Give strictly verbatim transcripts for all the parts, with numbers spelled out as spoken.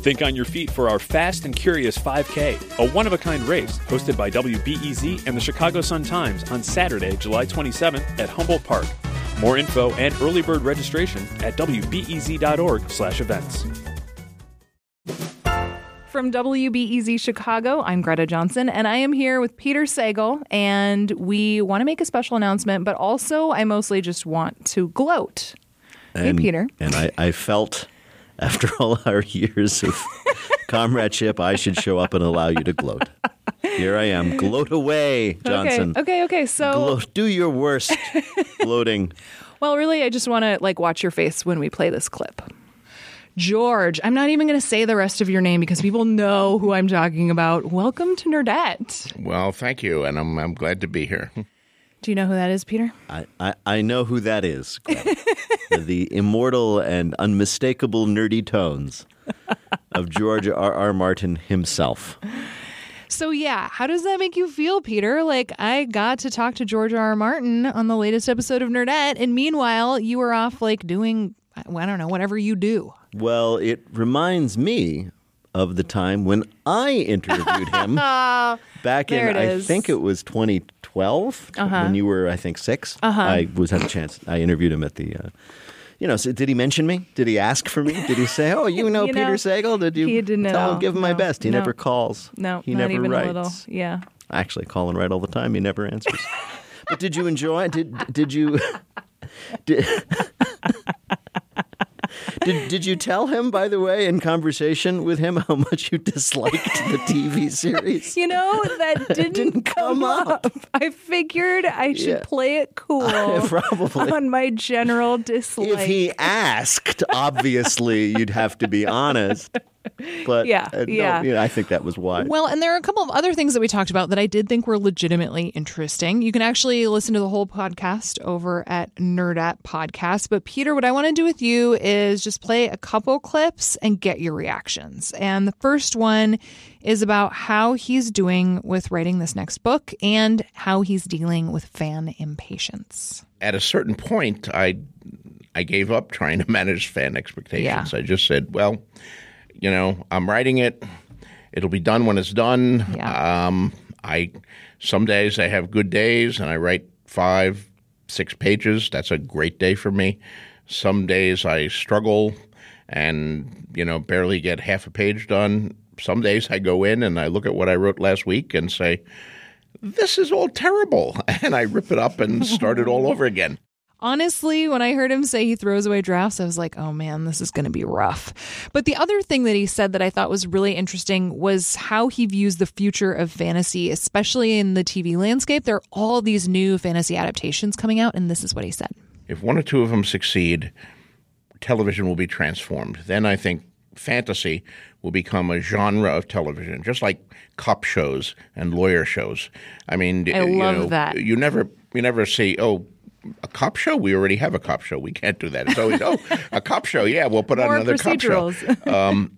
Think on your feet for our Fast and Curious five K, a one-of-a-kind race hosted by W B E Z and the Chicago Sun-Times on Saturday, July twenty-seventh at Humboldt Park. More info and early bird registration at w b e z dot org slash events. From W B E Z Chicago, I'm Greta Johnson, and I am here with Peter Sagal, and we want to make a special announcement, but also I mostly just want to gloat. And, hey, Peter. And I, I felt... After all our years of comradeship, I should show up and allow you to gloat. Here I am. Gloat away, Johnson. Okay, okay, okay. So gloat, do your worst gloating. Well, really, I just want to like watch your face when we play this clip. George, I'm not even going to say the rest of your name because people know who I'm talking about. Welcome to Nerdette. Well, thank you, and I'm I'm glad to be here. Do you know who that is, Peter? I, I, I know who that is. The immortal and unmistakable nerdy tones of George R. R. Martin himself. So, yeah, how does that make you feel, Peter? Like, I got to talk to George R. R. Martin on the latest episode of Nerdette, and meanwhile, you were off, like, doing, I don't know, whatever you do. Well, it reminds me of the time when I interviewed him back in, I is. think it was twenty twelve, uh-huh. when you were, I think, six. Uh-huh. I was had a chance. I interviewed him at the, uh, you know, so did he mention me? Did he ask for me? Did he say, oh, you know you Peter know, Sagal? Did you he didn't tell know. him, give him no, my best? He no. never calls. No, he not never even writes. a little. Yeah. I actually call and write all the time. He never answers. But did you enjoy it? Did, did you... Did, Did did you tell him, by the way, in conversation with him, how much you disliked the T V series? You know, that didn't, didn't come up. up. I figured I should Yeah. play it cool Probably. on my general dislike. If he asked, obviously, you'd have to be honest. But Yeah, uh, no, yeah. you know, I think that was why. Well, and there are a couple of other things that we talked about that I did think were legitimately interesting. You can actually listen to the whole podcast over at Nerdette Podcast. But Peter, what I want to do with you is just play a couple clips and get your reactions. And the first one is about how he's doing with writing this next book and how he's dealing with fan impatience. At a certain point, I I gave up trying to manage fan expectations. Yeah. I just said, well, you know, I'm writing it. It'll be done when it's done. Yeah. Um, I some days I have good days and I write five, six pages. That's a great day for me. Some days I struggle and, you know, barely get half a page done. Some days I go in and I look at what I wrote last week and say, this is all terrible. And I rip it up and start it all over again. Honestly, when I heard him say he throws away drafts, I was like, oh man, this is going to be rough. But the other thing that he said that I thought was really interesting was how he views the future of fantasy, especially in the T V landscape. There are all these new fantasy adaptations coming out, and this is what he said. If one or two of them succeed, television will be transformed. Then I think fantasy will become a genre of television, just like cop shows and lawyer shows. I mean, I you love know, that. You never, you never see, oh, a cop show? We already have a cop show. We can't do that. It's always, oh, a cop show. Yeah, we'll put on More another cop show. procedurals. Um,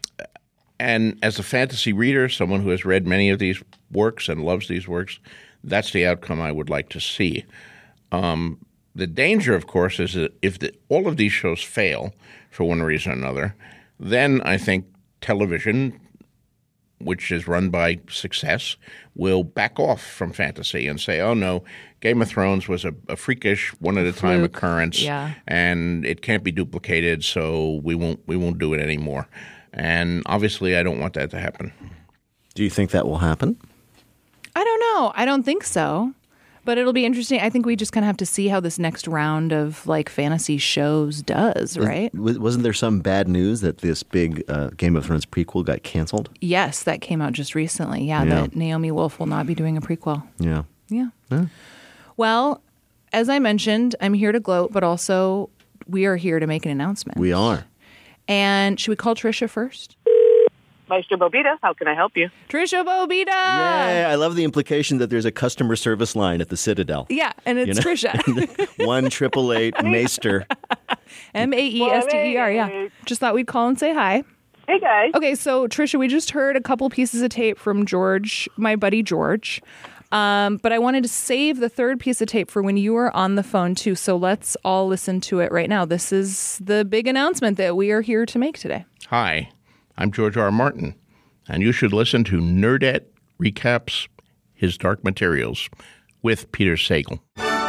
and as a fantasy reader, someone who has read many of these works and loves these works, that's the outcome I would like to see. Um, the danger, of course, is that if the, all of these shows fail for one reason or another, then I think television, which is run by success, will back off from fantasy and say, oh, no, Game of Thrones was a, a freakish, one-at-a-time Fluke. occurrence, Yeah. and it can't be duplicated, so we won't we won't do it anymore. And obviously, I don't want that to happen. Do you think that will happen? I don't know. I don't think so. But it'll be interesting. I think we just kind of have to see how this next round of like fantasy shows does, right? Was, wasn't there some bad news that this big uh, Game of Thrones prequel got canceled? Yes, that came out just recently. Yeah, Yeah. that Naomi Wolf will not be doing a prequel. Yeah. Yeah. Yeah. Well, as I mentioned, I'm here to gloat, but also we are here to make an announcement. We are. And should we call Trisha first? Maestro Bobita, how can I help you? Trisha Bobita! Yay, I love the implication that there's a customer service line at the Citadel. Yeah, and it's You know? Trisha. One triple eight Maester. M A E S T E R, yeah. Just thought we'd call and say hi. Hey, guys. Okay, so Trisha, we just heard a couple pieces of tape from George, my buddy George. Um, but I wanted to save the third piece of tape for when you were on the phone, too. So let's all listen to it right now. This is the big announcement that we are here to make today. Hi, I'm George R. R. Martin, and you should listen to Nerdette Recaps His Dark Materials with Peter Sagal.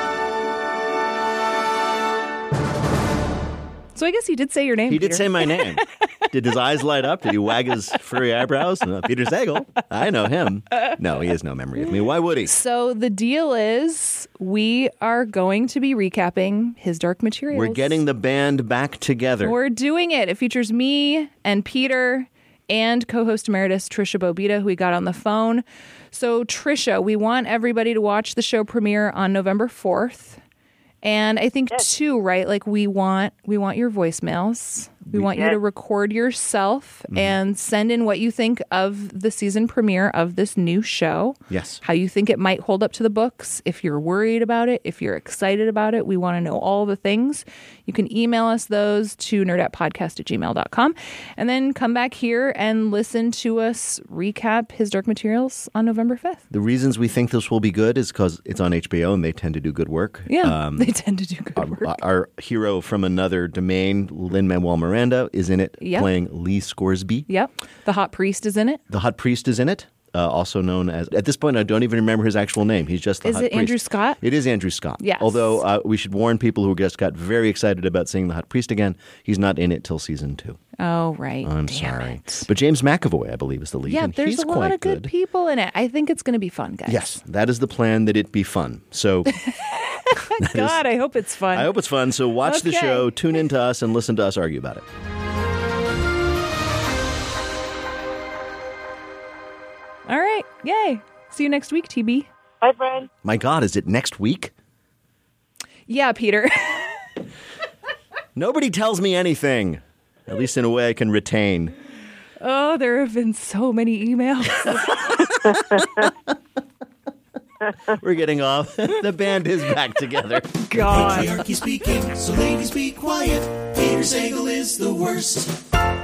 So I guess he did say your name, He Peter. did say my name. Did his eyes light up? Did he wag his furry eyebrows? No, Peter Sagal. I know him. No, he has no memory of me. Why would he? So the deal is we are going to be recapping His Dark Materials. We're getting the band back together. We're doing it. It features me and Peter and co-host emeritus Trisha Bobita, who we got on the phone. So Trisha, we want everybody to watch the show premiere on November fourth. And I think Yes. too, right? Like we want we want your voicemails. We want you Yes. to record yourself Mm-hmm. and send in what you think of the season premiere of this new show. Yes. How you think it might hold up to the books. If you're worried about it, if you're excited about it, we want to know all the things. You can email us those to nerdatpodcast at gmail dot com and then come back here and listen to us recap His Dark Materials on November fifth. The reasons we think this will be good is because it's on H B O and they tend to do good work. Yeah, Um, they tend to do good work. our, our hero from another domain, Lin-Manuel Miranda, is in it, Yep. playing Lee Scoresby. Yep. The hot priest is in it. The Hot Priest is in it, uh, also known as, at this point, I don't even remember his actual name. He's just the Is Hot it Priest. Andrew Scott? It is Andrew Scott. Yes. Although uh, we should warn people who just got very excited about seeing the Hot Priest again, he's not in it till season two. Oh, right. I'm Damn sorry. it. But James McAvoy, I believe, is the lead. Yeah, and there's he's a lot quite of good, good people in it. I think it's going to be fun, guys. Yes, that is the plan, that it be fun. So God, I hope it's fun. I hope it's fun. So watch the Okay. show, tune in to us, and listen to us argue about it. All right. Yay. See you next week, T B. Bye, friend. My God, is it next week? Yeah, Peter. Nobody tells me anything, at least in a way I can retain. Oh, there have been so many emails. We're getting off. The band is back together. God. Patriarchy speaking, so ladies be quiet. Peter Sagal is the worst.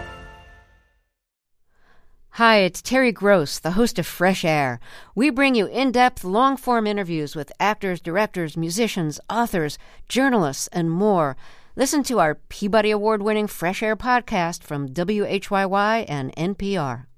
Hi, it's Terry Gross, the host of Fresh Air. We bring you in-depth, long-form interviews with actors, directors, musicians, authors, journalists, and more. Listen to our Peabody Award-winning Fresh Air podcast from W H Y Y and N P R.